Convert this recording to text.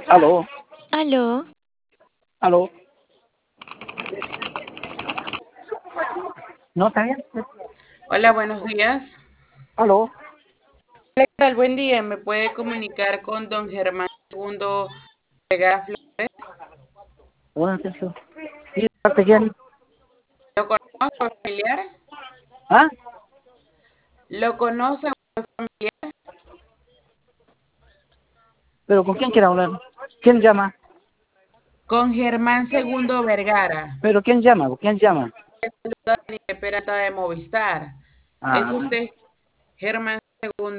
Aló, Aló, aló. ¿No está bien? Hola, buenos días. Aló. ¿Qué tal? Buen día. ¿Me puede comunicar con don Germán Segundo Vergara Flores? Bueno, atención. ¿Y de parte quién? ¿Lo conoce, familiar? ¿Ah? ¿Lo conoce? ¿Pero con quién quiere hablar? ¿Quién llama? Con Germán Segundo Vergara, ¿Pero quién llama? ¿Quién llama? Daniel Peralta de Movistar. ¿Es Ah, usted Germán Segundo?